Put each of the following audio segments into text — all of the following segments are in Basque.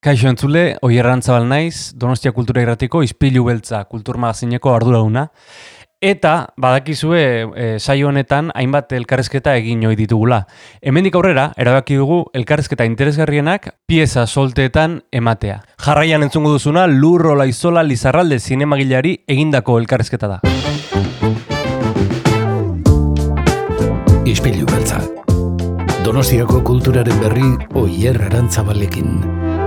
Kaixo entzule, Oier Arantzabal naiz, Donostia Kultura Irratiko Ispilu Beltza kulturmagazineko arduraduna. Eta, badakizue, saio honetan hainbat elkarrezketa egin ohi ditugula. Hemendik aurrera, erabaki dugu elkarrezketa interesgarrienak pieza solteetan ematea. Jarraian entzungo duzuna, Lur Olaizola Lizarralde zinemagilari egindako elkarrezketa da. Ispilu Beltza. Donostiako kulturaren berri Oier Arantzabalekin.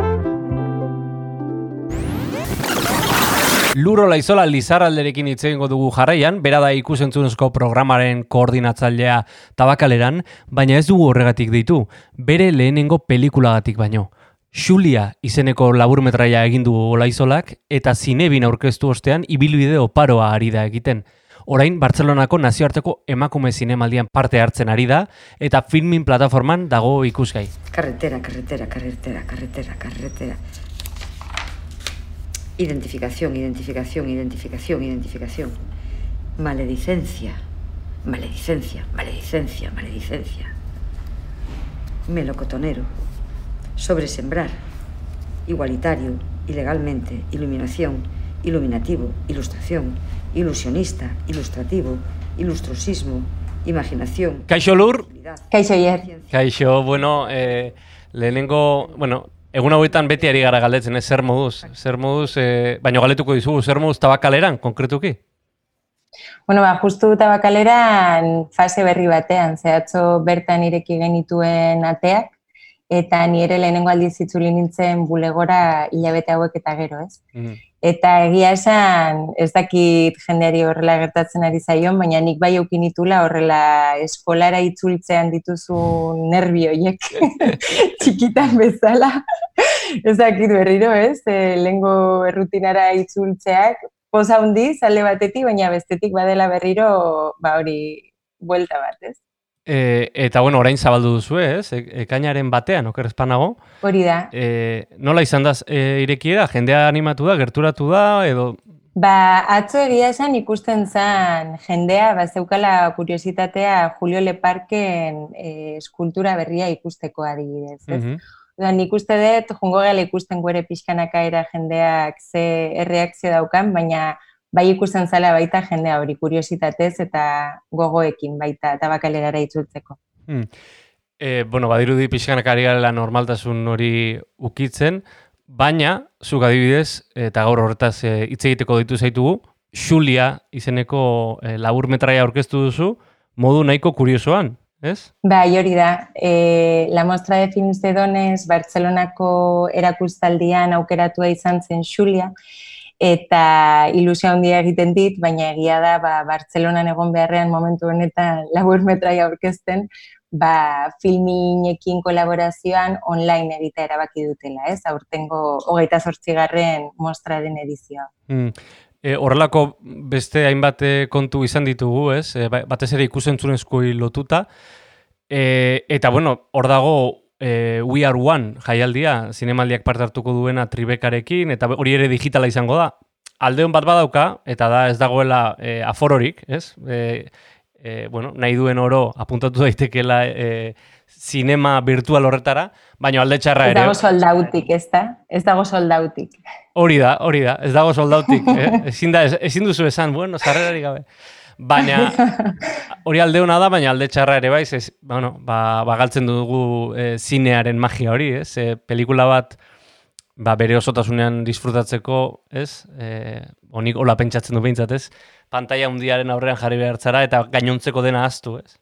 Lur Olaizola Lizarralderekin hitz egingo dugu jarraian, bera da ikus-entzunezko programaren koordinatzailea Tabakaleran, baina ez dugu horregatik deitu, bere lehenengo pelikulagatik baino. Xulia izeneko laburmetraia egin du Olaizolak eta Zinebin aurkeztu ostean ibilbide oparoa ari da egiten. Orain Bartzelonako nazioarteko emakume zinemaldian parte hartzen ari da eta Filmin plataforman dago ikusgai. Carretera. Identificación. Maledicencia. Melocotonero. Sobresembrar. Igualitario. Ilegalmente. Iluminación. Iluminativo. Ilustración. Ilusionista. Ilustrativo. Ilustrosismo. Imaginación. Kaixo Lur? Kaixo Oier. Kaixo, lehenengo, egun hauetan beti ari gara galdetzen, zer moduz, baina galetuko dizugu, zer moduz Tabakaleran, konkretuki? Justu Tabakaleran fase berri batean, zehatzo bertan ireki genituen ateak, eta nire lehenengo aldiz itzuli nintzen bulegora hilabete hauek eta gero, ez? Eta egia esan, ez dakit jendeari horrela gertatzen ari zaion, baina nik bai eukin itula horrela eskolara itzultzean dituzu nervi horiek txikitan bezala. Ez dakit berriro, ez? Lehengo errutinara itzultzeak, poza handiz, alde batetik, baina bestetik badela berriro, hori, buelta bat, ez? Eta orain zabaldu duzu, ez? Ekainaren batean, okerrezpanago. Hori da. Nola izan da irekiera? Jendea animatu da, gerturatu da, edo? Atzo egia esan ikusten zen jendea, zeukala kuriositatea Julio Leparken eskultura berria ikusteko adibidez, ez? Nik uste dut, jungo gala ikusten guere pixkanaka era jendeak ze erreakzio daukan, baina bai ikusten zala baita jendea hori kuriositatez eta gogoekin baita Tabakalerara itzultzeko. Badirudi pixkanaka ari garela normaltasun hori ukitzen, baina, zuk adibidez, eta gaur horretaz hitz egiteko ditu zaitugu, Xulia izeneko laburmetraia aurkeztu duzu, modu nahiko kuriosoan, ez? Bai, hori da. La Mostra de Films de Dones, Bartzelonako erakustaldian aukeratua izan zen Xulia, eta ilusio handia egiten dit, baina egia da, Bartzelonan egon beharrean momentu honetan laburmetraia aurkezten, Filminekin kolaborazioan online egitea erabaki dutela, ez? Aurtengo 28. mostraren edizioa. Horrelako beste hainbat kontu izan ditugu, ez? Batez ere ikusentzunezkoei lotuta. Eta, hor dago We Are One jaialdia, zinemaldiak parte hartuko duena Tribekarekin, eta hori ere digitala izango da. Aldeon bat badauka, eta da ez dagoela afororik, ez? Nahi duen oro apuntatu daitekela zinema virtual horretara, baina alde txarra ere. Ez dago soldautik, ez da? Ez dago soldautik. Hori da, ez dago soldautik. Ezin duzu esan, sarrerari gabe. Baina, hori alde hona da, baina alde txarra ere baiz, galtzen dugu zinearen magia hori, ez? Pelikula bat bere osotasunean disfrutatzeko, ez? Honik hola pentsatzen du behintzat, ez? Pantaila handiaren aurrean jarri behartzara eta gainontzeko dena ahaztu, ez?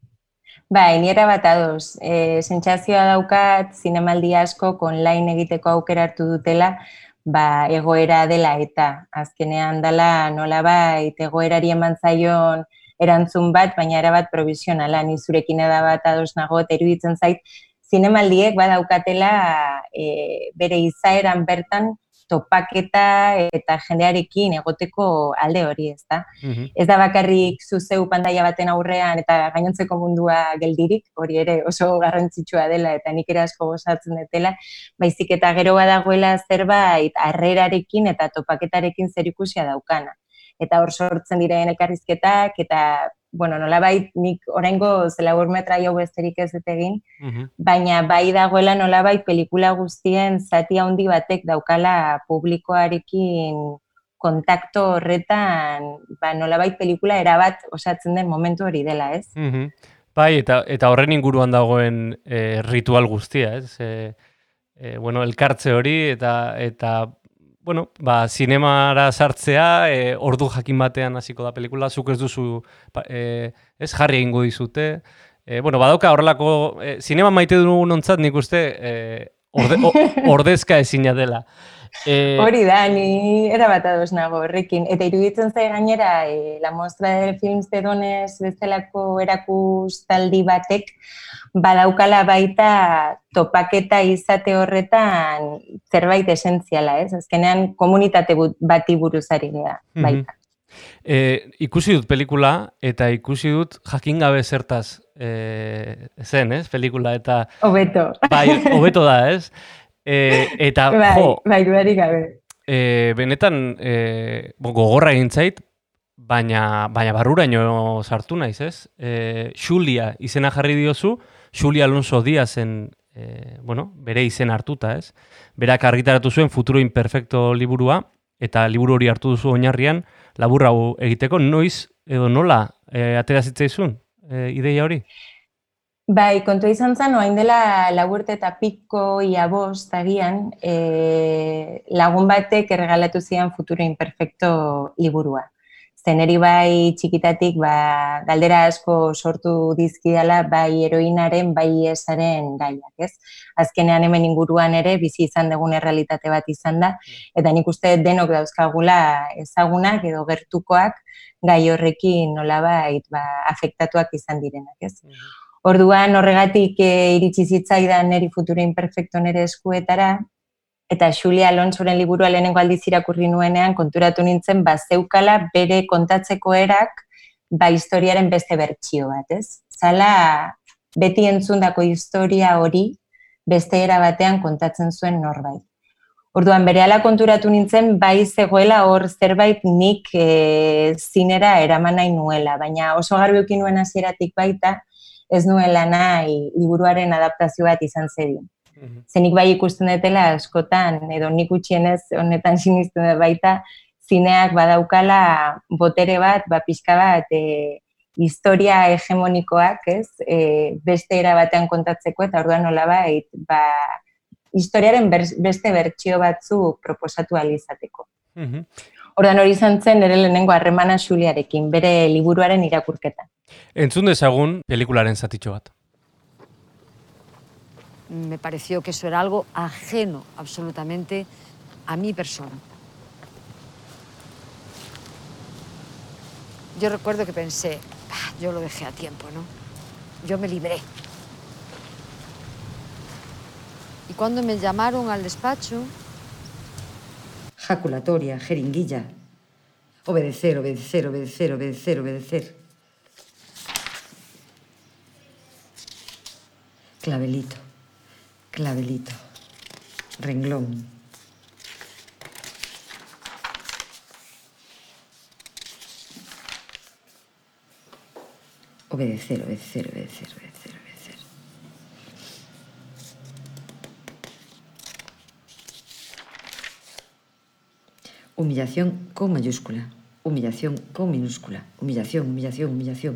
Nire bat adoz. Sentsazioa daukat, zinemaldi asko online egiteko aukera hartu dutela, egoera dela eta azkenean dela nolabait egoerari eman zaion erantzun bat, baina erabat provisionala, ni zurekin bat ados nago, eta iruditzen zait, zinemaldiek badaukatela bere izaeran bertan topaketa eta jendearekin egoteko alde hori, ez da? Ez da bakarrik zuzeu pantaila baten aurrean eta gainontzeko mundua geldirik, hori ere oso garrantzitsua dela eta nik ere asko gozatzen dutela, baizik eta gero badagoela zerbait harrerarekin eta topaketarekin zerikusia daukana. Eta hor sortzen diren elkarrizketak eta bueno, nolabait nik oraingo laburmetra jau besterik ez dut egin, baina bai dagoela nolabait pelikula guztien zati handi batek daukala publikoarekin kontakto horretan, nolabait pelikula erabat osatzen den momentu hori dela, ez? Bai, eta horren inguruan dagoen ritual guztia, ez? Bueno, elkartze hori eta bueno, zinemara sartzea, ordu jakin batean hasiko da pelikula, zuk ez duzu, ez jarri egingo dizute. Bueno, badauka horrelako, zinema maite dugun ontzat nik uste ordezka ezina dela. Hori da, ni erabat ados nago horrekin. Eta iruditzen zai gainera, La Mostra de Films de Dones bezalako erakustaldi batek, badaukala baita topaketa izate horretan zerbait esentziala, ez? Azkenean komunitate bati buruz ari gea baita. Ikusi dut pelikula eta ikusi dut jakin gabe zertaz zen, ez? Pelikula eta... Hobeto. Bai, hobeto da, ez? Eta, bai, dudarik gabe. Benetan, gogorra egin zait, baina barruraino sartu naiz, ez? Xulia izena jarri diozu, Xulia Alonso Diazen, bere izen hartuta, ez? Berak argitaratu zuen Futuro Imperfecto liburua, eta liburu hori hartu duzu oinarrian, labur hau egiteko, noiz edo nola atera zitzaizun ideia hori? Bai, kontua izan zen, oain dela 4 urte eta piko ia 5 agian, lagun batek erregalatu zian Futuro Imperfecto liburua. Zeneri bai txikitatik galdera asko sortu dizkidala bai heroinaren, bai esaren gaiak, ez? Azkenean hemen inguruan ere bizi izan dugun errealitate bat izan da, eta nik uste denok dauzkagula ezagunak edo gertukoak gai horrekin nolabait afektatuak izan direnak, ez? Orduan horregatik iritsi zitzaidan neri Futuro Imperfecto nere eskuetara, eta Xulia Alonsoren liburua lehenengo aldiz irakurri nuenean konturatu nintzen zeukala bere kontatzeko erak historiaren beste bertsio bat, ez? Zala beti entzundako historia hori beste era batean kontatzen zuen norbait. Orduan berehala konturatu nintzen zegoela hor zerbait nik zinera eraman nahi nuela, baina oso garbi eduki nuen hasieratik baita ez nuela nahi liburuaren adaptazio bat izan zedin. Zenik bai ikusten dutela askotan, edo nik utxienez honetan sinisten dut baita, zineak badaukala botere bat, pixka bat, historia hegemonikoak, ez, beste era batean kontatzeko, eta orduan nolabait, historiaren beste bertsio batzu proposatu ahal izateko. Orduan hori izan zen nire lehenengo harremana Xuliarekin, bere liburuaren irakurketa. Entzun dezagun pelikularen zatitxo bat. Me pareció que eso era algo ajeno absolutamente a mi persona. Yo recuerdo que pensé, yo lo dejé a tiempo, ¿no? Yo me libré. Y cuando me llamaron al despacho... Jaculatoria, jeringuilla. Obedecer, obedecer, obedecer, obedecer, obedecer. Clavelito. Clavelito, renglón. Obedecer, obedecer, obedecer, obedecer, obedecer. Humillación con mayúscula, humillación con minúscula, humillación, humillación, humillación.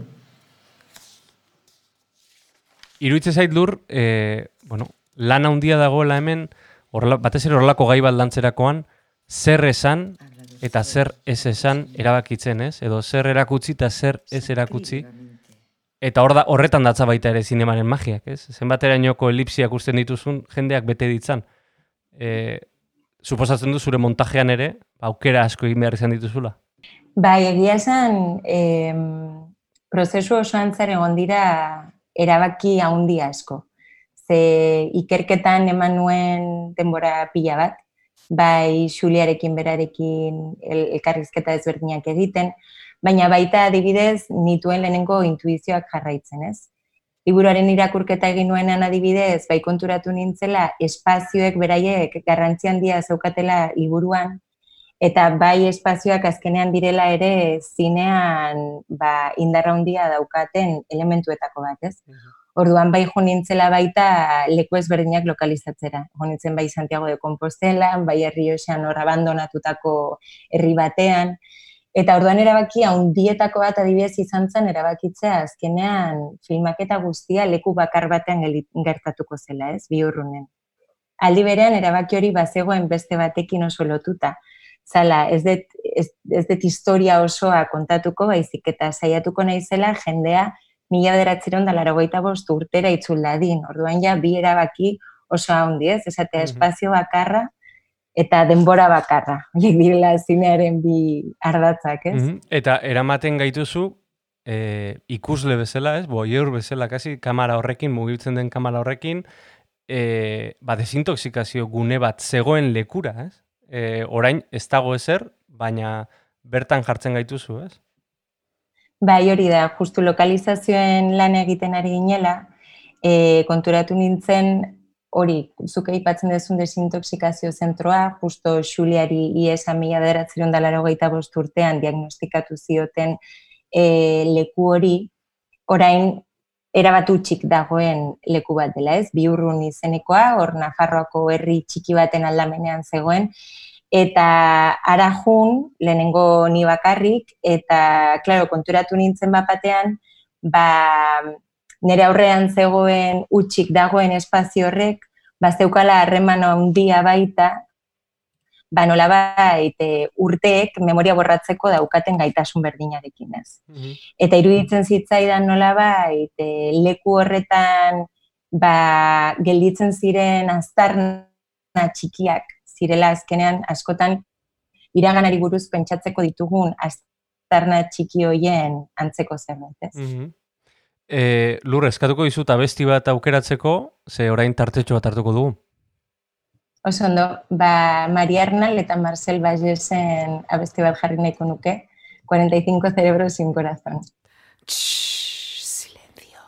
Iruditzen zait lur, lan handia dagoela hemen, batez ere horrelako gai bat lantzerakoan, zer esan eta zer ez esan erabakitzen, ez? Edo zer erakutsi eta zer ez erakutsi. Eta horretan datza baita ere zinemaren magiak, ez? Zenbaterainoko elipsiak usten dituzun jendeak bete ditzan. Suposatzen du zure montajean ere, aukera asko egin behar izan dituzula. Bai, egia esan, prozesu osoan zer egon dira erabaki handi asko. Ze ikerketan eman nuen denbora pila bat, bai Xuliarekin berarekin elkarrizketa ezberdinak egiten, baina baita adibidez nituen lehenengo intuizioak jarraitzen, ez? Liburuaren irakurketa egin nuenean adibidez, bai konturatu nintzela espazioek beraiek garrantzi handia zeukatela liburuan, Eta bai espazioak azkenean direla ere zinean indarra handia daukaten elementuetako bat, ez? Orduan bai jo nintzela baita leku ezberdinak lokalizatzera. Jo nintzen bai Santiago de Compostela, bai Errioxan hor abandonatutako herri batean. Eta orduan erabaki handietako bat adibidez izan zen erabakitzea azkenean filmaketa guztia leku bakar batean gertatuko zela, ez? Bihurrunen. Aldi berean erabaki hori bazegoen beste batekin oso lotuta. Zala, ez dut historia osoa kontatuko, baizik eta saiatuko naizela jendea 1985 urtera itzul dadin. Orduan ja bi erabaki oso handi, ez? Esatea espazio bakarra eta denbora bakarra. Horiek direla zinearen bi ardatzak, ez? Eta eramaten gaituzu ikusle bezala, ez? Voyeur bezala, kasi kamera horrekin, mugitzen den kamera horrekin, desintoxikazio gune bat zegoen lekura, ez? Orain ez dago ezer, baina bertan jartzen gaituzu, ez? Bai, hori da, justu lokalizazioen lan egiten ari ginela, konturatu nintzen hori, zuke aipatzen duzun desintoxikazio zentroa, justo Xuliari IESA 1985 urtean diagnostikatu zioten leku hori, orain erabat hutsik dagoen leku bat dela, ez? Bihurrun izenekoa, hor Nafarroako herri txiki baten aldamenean zegoen, eta arajun, lehenengo ni bakarrik, eta, klaro, konturatu nintzen batean, nire aurrean zegoen hutsik dagoen espazio horrek, zeukala harreman handia baita, nolabait urteek memoria borratzeko daukaten gaitasun berdinarekin, ez. Eta iruditzen zitzaidan nolabait leku horretan gelditzen ziren aztarna txikiak zirela azkenean askotan iraganari buruz pentsatzeko ditugun aztarna txiki hoien antzeko zerbait, ez. Lur, eskatuko dizut abesti bat aukeratzeko, ze orain tartetxo bat hartuko dugu. Oso ondo, Maria Arnal eta Marcel Vallesen abesti bat jarri nahiko nuke, 45 cerebros sin corazón. Silencio.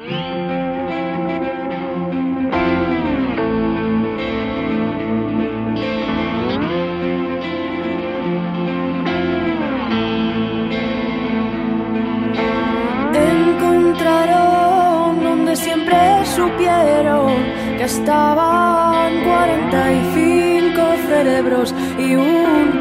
Encontraron donde siempre supieron que estaban 45 cerebros y un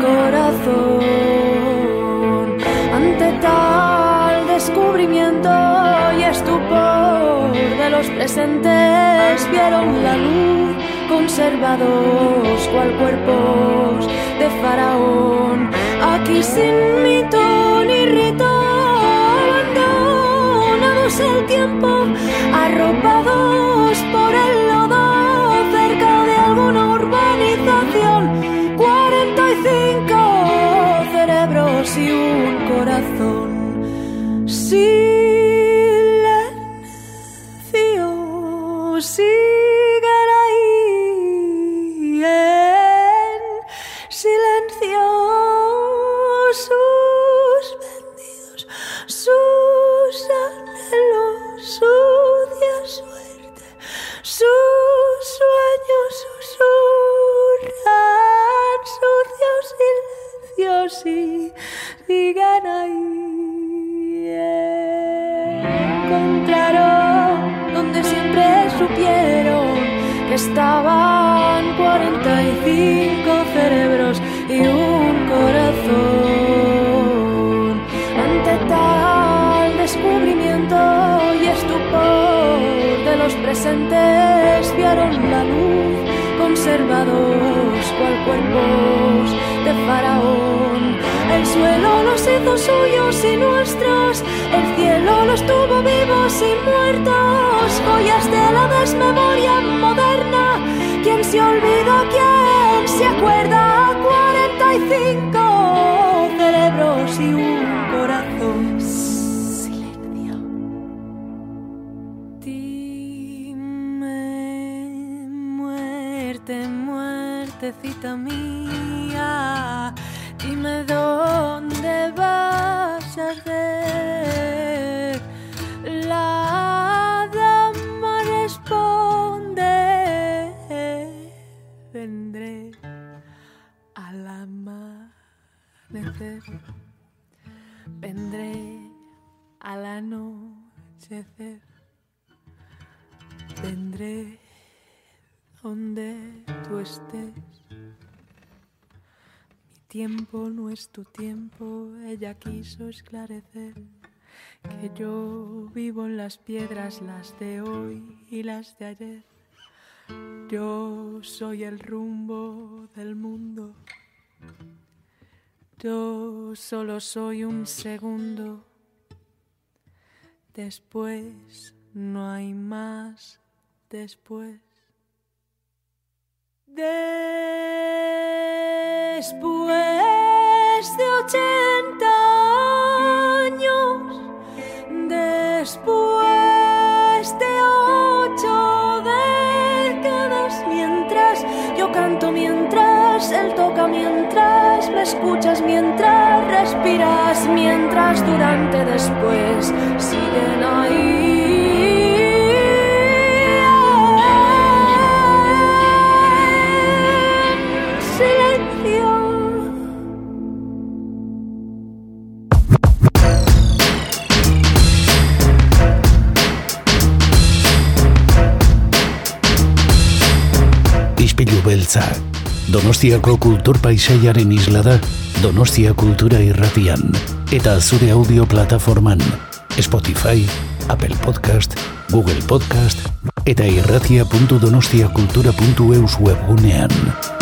corazón. Ante tal descubrimiento y estupor de los presentes vieron la luz conservados cual cuerpos de faraón. Aquí sin mito ni rito, abandonados el tiempo, arropados por el lodo cerca de alguna urbanización. 45 cerebros y un corazón. Silencio, siguen ahí en silencio, suspendidos, sus anhelos, sucia suerte, sus sueños susurran, sucios silencios y sigan ahí. Encontraron donde siempre supieron que estaban 45 cerebros y un corazón. Ante tal descubrimiento y estupor de los presentes vieron la luz conservados cual cuerpos de faraón. El suelo los hizo suyos y nuestros, el cielo los tuvo vivos y muertos, joyas de la desmemoria moderna. ¿Quién se olvida? ¿Quién se acuerda? 45 cerebros y un corazón. Silencio. Dime, muerte, muertecita mía, dime dónde vas a arder. La dama responde, vendré al amanecer. desvanecer. Vendré al anochecer. Vendré donde tú estés. Mi tiempo no es tu tiempo, ella quiso esclarecer que yo vivo en las piedras, las de hoy y las de ayer. Yo soy el rumbo del mundo. Yo solo soy un segundo. Después no hay más después. Después de 80 años, después de 8 décadas, mientras yo canto, mientras él toca, mientras me escuchas, mientras respiras, mientras durante, después siguen ahí. Ispilu beltza. Donostiako kultur paisaiaren isla da Donostia Kultura Irratian eta zure audio plataforman Spotify, Apple Podcast, Google Podcast eta irratia.donostiakultura.eus webgunean.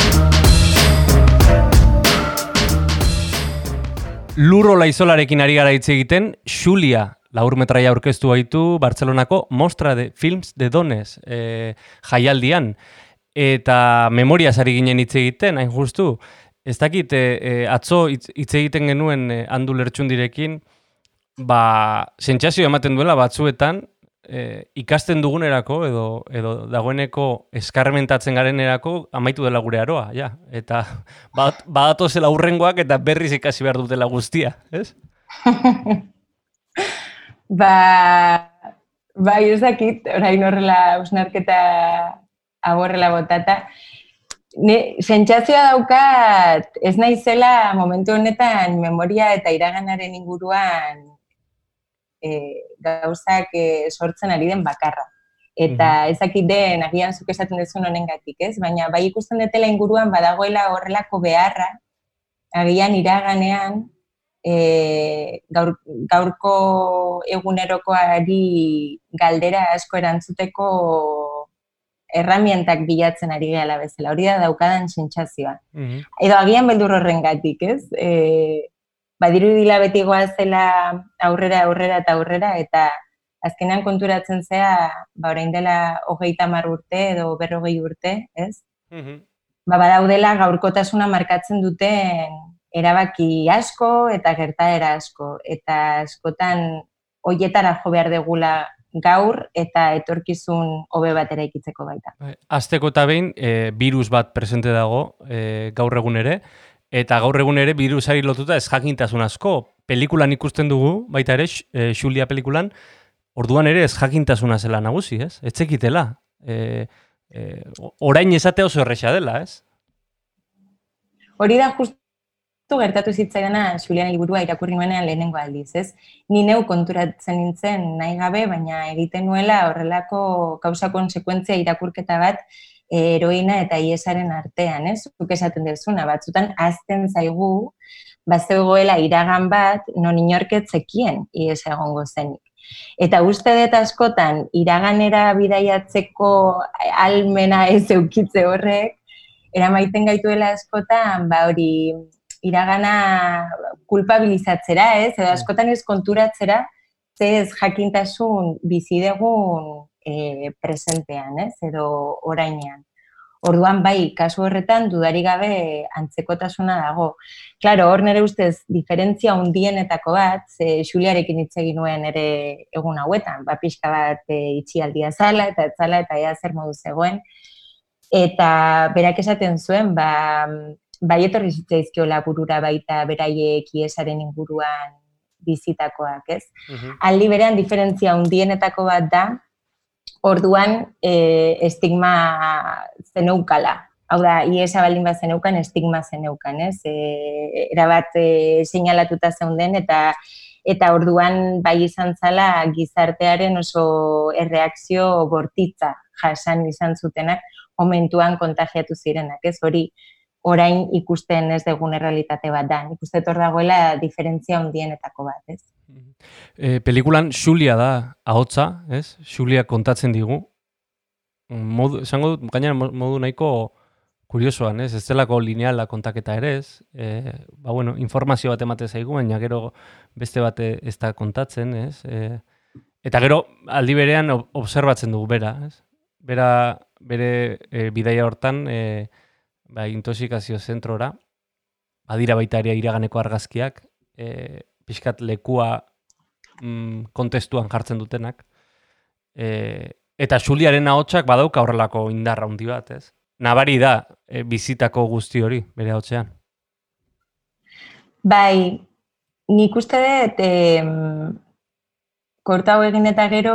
Lurro Laizolarekin ari gara hitz egiten, Xulia laurmetraia aurkeztu baitu Bartzelonako Mostra de Films de Dones jaialdian. Eta memoriaz ari ginen hitz egiten, hain justu. Ez dakit, atzo hitz egiten genuen Andu Lertxundirekin, sentsazio ematen duela batzuetan, ikasten dugunerako edo dagoeneko eskarmentatzen garenerako amaitu dela gure aroa, ja. Eta badatozela hurrengoak eta berriz ikasi behar dutela guztia, ez? Ez dakit, orain horrela usnarketa aborrela botata. Sentsazioa daukat, ez naizela momentu honetan memoria eta iraganaren inguruan gauzak sortzen ari den bakarra. Eta ezakit den, agian zuk esaten duzun honengatik, ez? Baina bai ikusten dutela inguruan badagoela horrelako beharra, agian iraganean, gaurko egunerokoari galdera asko erantzuteko erramientak bilatzen ari gehala bezala, hori da daukadan sentsazioa. Edo agian beldur horrengatik, ez? Badirudila beti goazela aurrera eta azkenean konturatzen zea, orain dela 30 urte edo 40 urte, ez? Badaudela gaurkotasuna markatzen duten erabaki asko eta gertaera asko, eta askotan hoietara jo behar degula gaur eta etorkizun hobe bat eraikitzeko baita. Hasteko eta behin, virus bat presente dago gaur egun ere, eta gaur egun ere virusari lotuta ez jakintasun asko. Pelikulan ikusten dugu, baita ere, Xulia pelikulan, orduan ere ez jakintasuna zela nagusi, ez? Ez zekitela. Orain esatea oso erresa dela, ez? Hori da justu gertatu zitzaidana Xulian liburua irakurri nuenean lehenengo aldiz, ez? Ni neu konturatzen nintzen nahi gabe, baina egiten nuela horrelako kausa-konsekuentzia irakurketa bat heroina eta iesaren artean, ez? Zuk esaten duzuna, batzutan azten zaigu, bazegoela iragan bat, non inorket zekien iesa egongo zenik. Eta uste dut askotan, iraganera bidaiatzeko almena ez eukitze horrek, eramaiten gaituela askotan, hori iragana kulpabilizatzera, ez? Edo askotan ez konturatzera, ez jakintasun bizidegun presentean, ez? Edo orainean. Orduan bai, kasu horretan dudari gabe antzekotasuna dago. Claro, hor nire ustez diferentzia hundienetako bat, Xuliarekin hitz egin nuen ere egun hauetan, pixka bat itxialdia zala eta ea zer modu zegoen. Eta berak esaten zuen, bai etorri zitzaizkiola burura baita beraiek iesaren inguruan bizitakoak, ez? Aldi berean diferentzia hundienetako bat da, orduan estigma zeneukala Hau da, iesa baldin bat zeneukan, estigma zeneukan, ez? Erabat seinalatuta zeunden eta orduan bai izan zala gizartearen oso erreakzio bortitza jasan izan zutenak momentuan kontagiatu zirenak, ez? Hori orain ikusten ez dugun errealitate bat da. Ikusten hor dagoela diferentzia handienetako bat, ez? Pelikulan Xulia da ahotsa, ez? Xulia kontatzen digu. Esango dut, gainera modu nahiko kuriosoan, ez? Ez delako lineala kontaketa ere, ez? Informazio bat emate zaigu, baina gero beste bat ez da kontatzen, ez? Eta gero aldi berean observatzen dugu bera, ez? Bere bidaia hortan, intoxikazio zentrora, badira baita ere iraganeko argazkiak, pixkat lekua kontestuan jartzen dutenak, eta Xuliaren ahotsak badauka horrelako indarra handi bat, ez? Nabari da bizitako guzti hori bere ahotsean. Bai, nik uste dut korta hau egin eta gero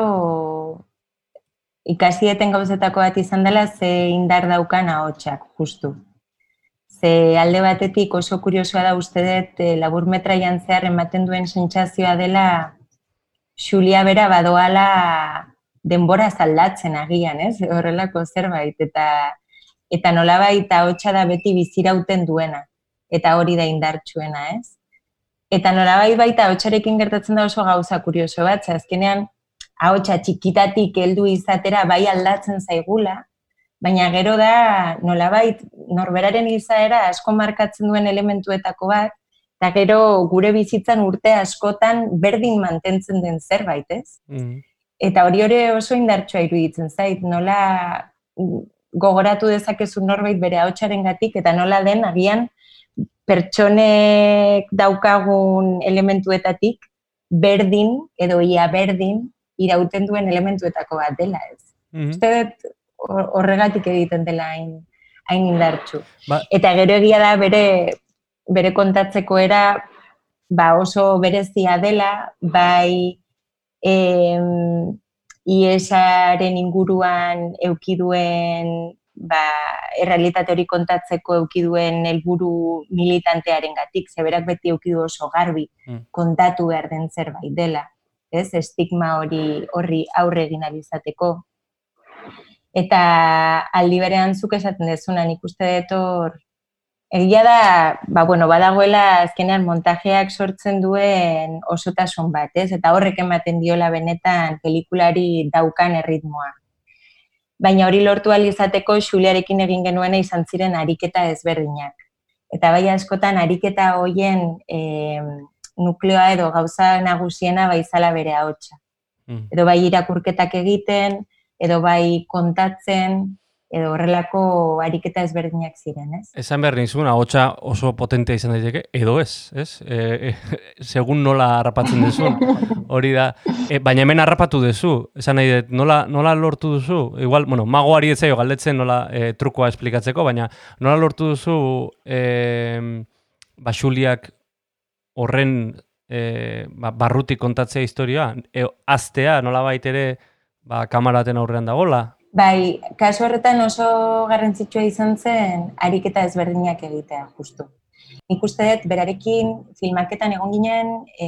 ikasieten gauzetako bat izan dela ze indar daukan ahotsak, justu. Ze alde batetik oso kuriosoa da uste dut laburmetraian zehar ematen duen sentsazioa dela Xulia bera badoala denbora zaldatzen agian, ez? Horrelako zerbait, eta nolabait ahotsa da beti bizirauten duena, eta hori da indartsuena, ez? Eta nolabait baita ahotsarekin gertatzen da oso gauza kurioso bat, azkenean ahotsa txikitatik heldu izatera bai aldatzen zaigula, baina gero da nolabait norberaren izaera asko markatzen duen elementuetako bat, eta gero gure bizitzan urte askotan berdin mantentzen den zerbait, ez? Eta hori oso indartsua iruditzen zait, nola gogoratu dezakezu norbait bere ahotsarengatik eta nola den agian pertsonek daukagun elementuetatik berdin edo ia berdin irauten duen elementuetako bat dela, ez? Uste dut horregatik egiten dela hain indartsu. Eta gero egia da bere kontatzeko era oso berezia dela, bai iesaren inguruan eukiduen errealitate hori kontatzeko eukiduen helburu militantearengatik, zeberak beti eukidu oso garbi kontatu behar den zerbait dela, ez? Estigma horri aurre egin ahal izateko. Eta aldi berean zuk esaten dezuna, nik uste dut hor, egia da, badagoela azkenean montajeak sortzen duen osotasun bat, ez? Eta horrek ematen diola benetan pelikulari daukan erritmoa. Baina hori lortu ahal izateko Xuliarekin egin genuena izan ziren ariketa ezberdinak. Eta bai askotan ariketa hoien nukleoa edo gauza nagusiena baizala bere ahotsa. Edo bai irakurketak egiten, edo bai kontatzen, edo horrelako ariketa ezberdinak ziren, ez? Esan behar nizun, ahotsa oso potentea izan daiteke, edo ez? Segun nola harrapatzen duzun, hori da. Baina hemen harrapatu duzu, esan nahi dut, nola lortu duzu? Igual, magoari ez zaio galdetzen nola trukoa esplikatzeko, baina nola lortu duzu Xuliak horren barrutik kontatzea historia, aztea nola baitere kamaraten aurrean dagola? Bai, kasu horretan oso garrantzitsua izan zen ariketa ezberdinak egitea, justu. Nik uste dut, berarekin filmaketan egon ginen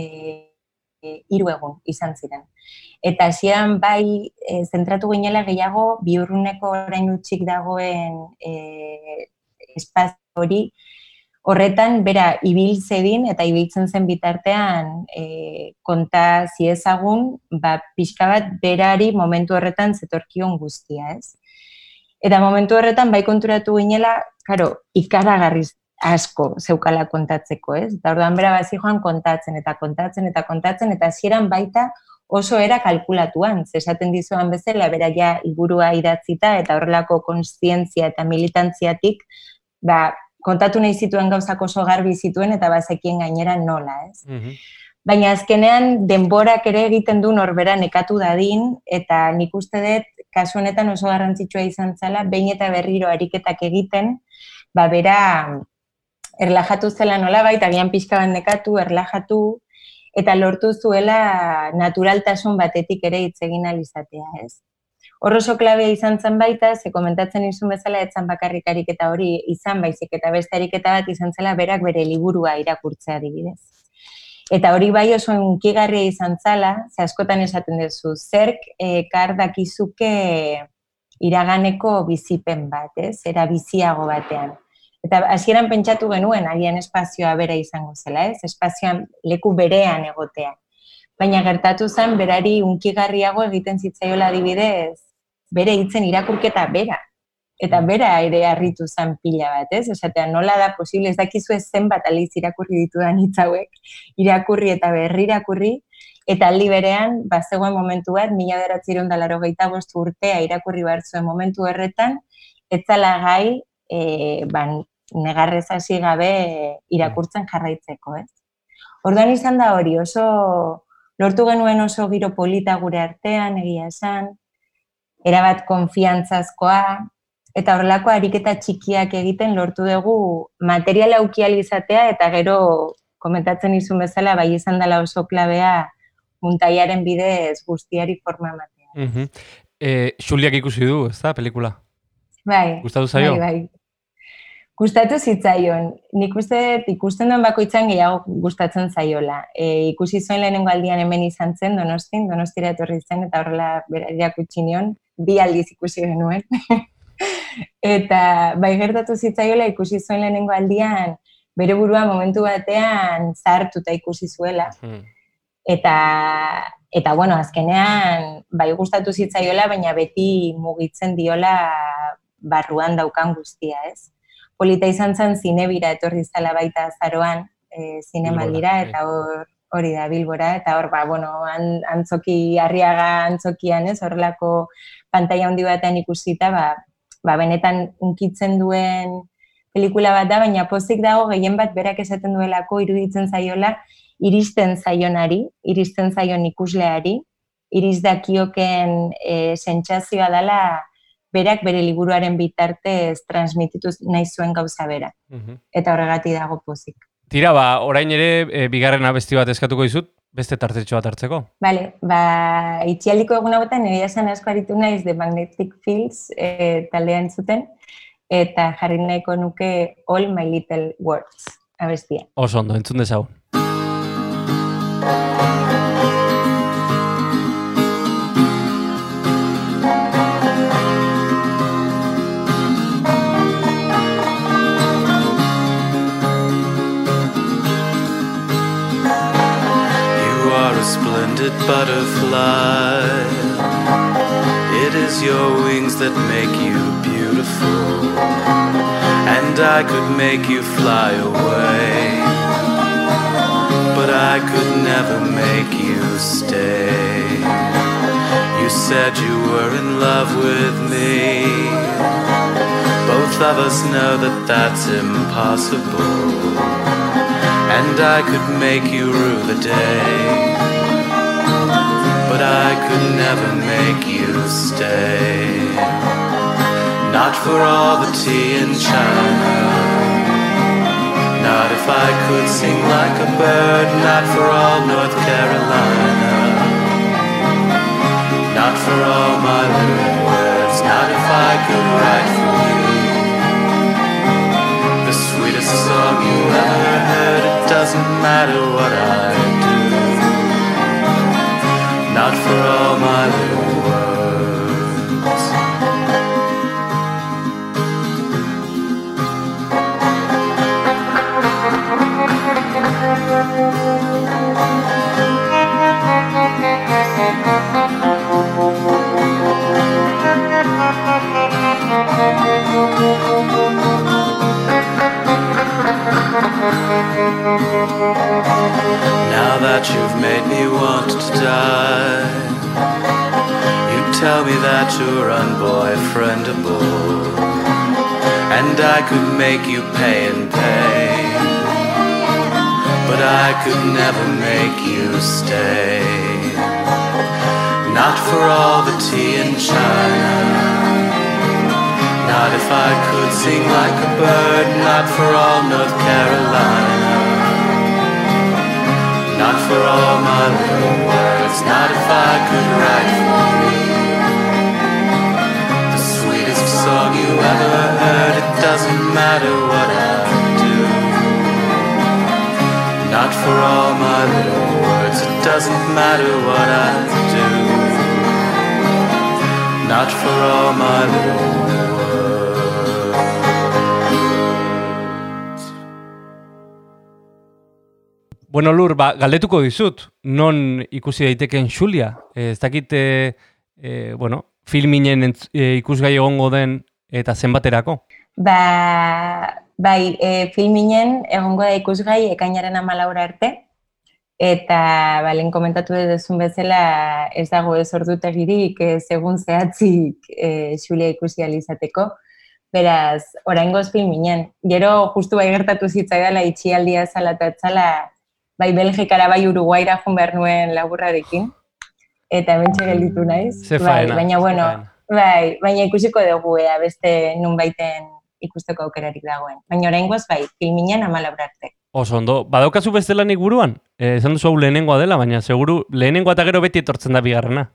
3 egun izan ziren. Eta hasieran bai zentratu ginela gehiago Biurruneko orain utzik dagoen espazio hori, horretan, bera, ibil zedin eta ibiltzen zen bitartean konta ziezagun, pixka bat berari momentu horretan zetorkion guztia, ez? Eta momentu horretan, bai konturatu ginela, ikaragarriz asko zeukala kontatzeko, ez? Eta orduan bera bazijoan kontatzen, eta hasieran baita oso era kalkulatuan, esaten dizuan bezala, bera ja liburua idatzita eta horrelako kontzientzia eta militantziatik, kontatu nahi zituen gauzak oso garbi zituen eta bazekien gainera nola, ez? Baina azkenean denborak ere egiten du norbera nekatu dadin eta nik uste dut kasu honetan oso garrantzitsua izan zela, behin eta berriro ariketak egiten, bera erlajatu zela nola baita, agian pixka bat nekatu, erlajatu, eta lortu zuela naturaltasun batetik ere hitz egin ahal izatea, ez? oso klabea izan zen baita, ze komentatzen izun bezala etzan bakarrik ariketa hori izan baizik eta beste ariketa bat izan zela berak bere liburua irakurtzea adibidez. Eta hori bai oso hunkigarria izan zala, ze askotan esaten duzu, zerk ekar dakizuke iraganeko bizipen bat, era biziago batean. Eta hasieran pentsatu genuen, agian espazioa bera izango zela, espazioan leku berean egotea. Baina gertatu zen, berari hunkigarriago egiten zitzaiola adibidez, bere hitzen irakurketa bera. Eta bera ere harritu zen pila bat, Esatea, nola da posible, ez dakizu zenbat aldiz irakurri ditudan hitz hauek, irakurri eta berrirakurri, eta aldi berean, zegoen momentu bat, 1985 urtea irakurri behar zuen momentu horretan, etzala gai, negarrez hasi gabe irakurtzen jarraitzeko, Orduan izan da hori, oso lortu genuen oso giro polita gure artean, egia esan, erabat konfiantzazkoa, eta horrelako ariketa txikiak egiten lortu dugu materiala izatea eta gero komentatzen izun bezala, bai izan dela oso klabea muntaiaren bidez guztiari forma ematea. Xuliak ikusi du, ez da, pelikula? Bai. Gustatu zaio? Bai. Gustatu zitzaion. Nik uste ikusten duen bakoitzan gehiago gustatzen zaiola. Ikusi zuen lehenengo aldian hemen izan zen, Donostira etorri zen, eta horrela irakutsi nion, 2 aldiz ikusi genuen. Eta bai gertatu zitzaiola ikusi zuen lehenengo aldian, bere burua momentu batean zahartuta ikusi zuela. Eta bueno, azkenean, bai gustatu zitzaiola, baina beti mugitzen diola barruan daukan guztia, Polita izan zen zinebira etorri zala baita azaroan, zinemaldira, eta hori da Bilbora, eta hor, antzoki, Arriaga antzokian, horrelako pantaila handi batean ikusita, benetan unkitzen duen pelikula bat da, baina pozik dago gehien bat berak esaten duelako iruditzen zaiola, iristen zaionari, iristen zaion ikusleari, iriz dakioken sentsazioa dela, berak bere liburuaren bitartez transmititu nahi zuen gauza bera. Eta horregatik dago pozik. Tira, orain ere bigarren abesti bat eskatuko dizut, beste tartetxo bat hartzeko. Bale, itxialdiko eguna botan, egia esan asko aritu naiz The Magnetic Fields taldea entzuten, eta jarri nahiko nuke All My Little Words abestia. Oso ondo, entzun dezagun. Splendid butterfly, it is your wings that make you beautiful, and I could make you fly away, but I could never make you stay. You said you were in love with me, both of us know that that's impossible, and I could make you rue the day, but I could never make you stay. Not for all the tea in China, not if I could sing like a bird, not for all North Carolina, not for all my little words, not if I could write for you the sweetest song you ever heard. It doesn't matter what I do, not for all my little words. Now that you've made me want to die, you tell me that you're unboyfriendable, and I could make you pay and pay, but I could never make you stay. Not for all the tea in China, not if I could sing like a bird, not for all North Carolina, not for all my little words, not if I could write for you ever heard it doesn't matter what I do. Not for all my little words, it doesn't matter what I do. Not for all my little words. Bueno, Lur, galdetuko dizut, non ikusi daitekeen Xulia? Ez dakit, filminen ikusgai egongo den eta zenbaterako? Bai, filminen egongo da ikusgai ekainaren 14 arte, eta lehen komentatu duzun bezala ez dago ez ordutegirik segun zehatzik Xulia ikusi alizateko. Beraz, oraingoz filminen. Gero justu bai gertatu zitzaidala itxialdia zala eta etzala, bai Belgikara, bai Uruguaira joan behar nuen laburrarekin, eta bentsa gelditu naiz. Baina, bueno, baina ikusiko dugu beste nunbaiten ikusteko aukerarik dagoen. Baina oraingoz bai, filminen 14 arte. Oso ondo, badaukazu beste lanik buruan? Esan duzu hau lehenengoa dela, baina seguru lehenengoa eta gero beti etortzen da bigarrena.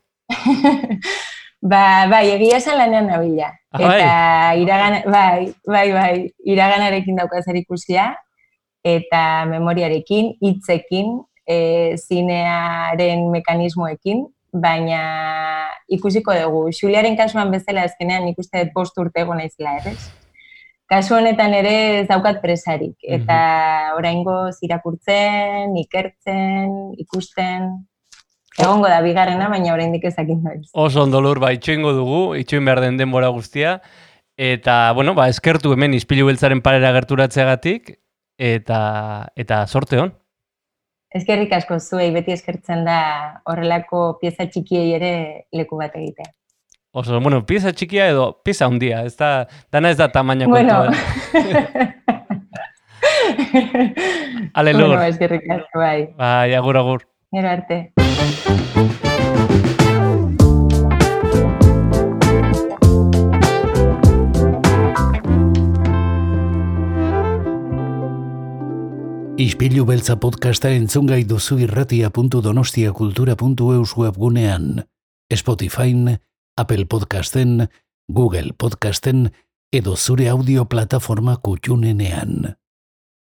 Bai, egia esan lanean nabila. Eta iraganarekin daukaz erikusia, eta memoriarekin, hitzekin, zinearen mekanismoekin, baina ikusiko dugu. Xuliaren kasuan bezala azkenean ikuste 5 urte egon naizela, errez? Kasu honetan ere ez daukat presarik, eta oraingoz irakurtzen, ikertzen, ikusten, egongo da bigarrena, baina oraindik ezakin naiz. Oso ondo, Lur, itxoingo dugu, itxoin behar den denbora guztia, eta, eskertu hemen Ispilu Beltzaren parera gerturatzeagatik, eta sorte hon. Eskerrik asko zuei, beti eskertzen da horrelako pieza txikiei ere leku bat egitea. Oso, pieza txikia edo pieza handia, dana ez da tamaina kontua. Ale, Lur. Eskerrik asko, bai. Bai, agur. Gero arte. Ispilu Beltza podcasta entzungai duzu irratia.donostiakultura.eus webgunean, Spotifyn, Apple Podcasten, Google Podcasten edo zure audio plataforma kutxunenean.